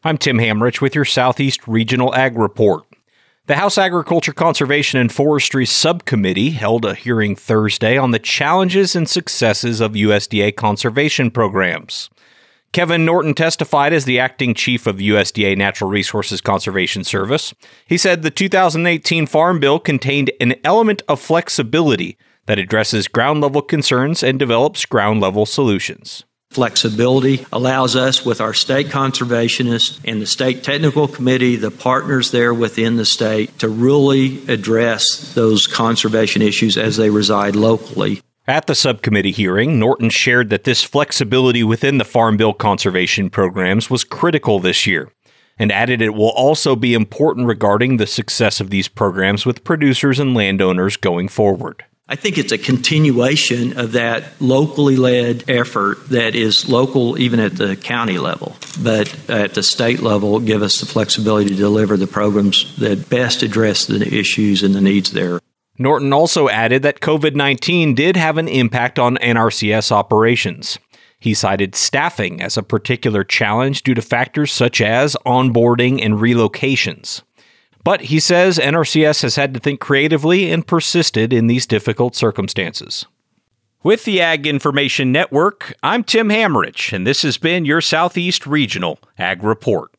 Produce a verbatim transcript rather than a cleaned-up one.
I'm Tim Hamrich with your Southeast Regional Ag Report. The House Agriculture, Conservation, and Forestry Subcommittee held a hearing Thursday on the challenges and successes of U S D A conservation programs. Kevin Norton testified as the acting chief of U S D A Natural Resources Conservation Service. He said the two thousand eighteen Farm Bill contained an element of flexibility that addresses ground-level concerns and develops ground-level solutions. Flexibility allows us, with our state conservationists and the state technical committee, the partners there within the state, to really address those conservation issues as they reside locally. At the subcommittee hearing, Norton shared that this flexibility within the Farm Bill conservation programs was critical this year, and added it will also be important regarding the success of these programs with producers and landowners going forward. I think it's a continuation of that locally led effort that is local even at the county level, but at the state level give us the flexibility to deliver the programs that best address the issues and the needs there. Norton also added that covid nineteen did have an impact on N R C S operations. He cited staffing as a particular challenge due to factors such as onboarding and relocations. But he says N R C S has had to think creatively and persisted in these difficult circumstances. With the Ag Information Network, I'm Tim Hamrich, and this has been your Southeast Regional Ag Report.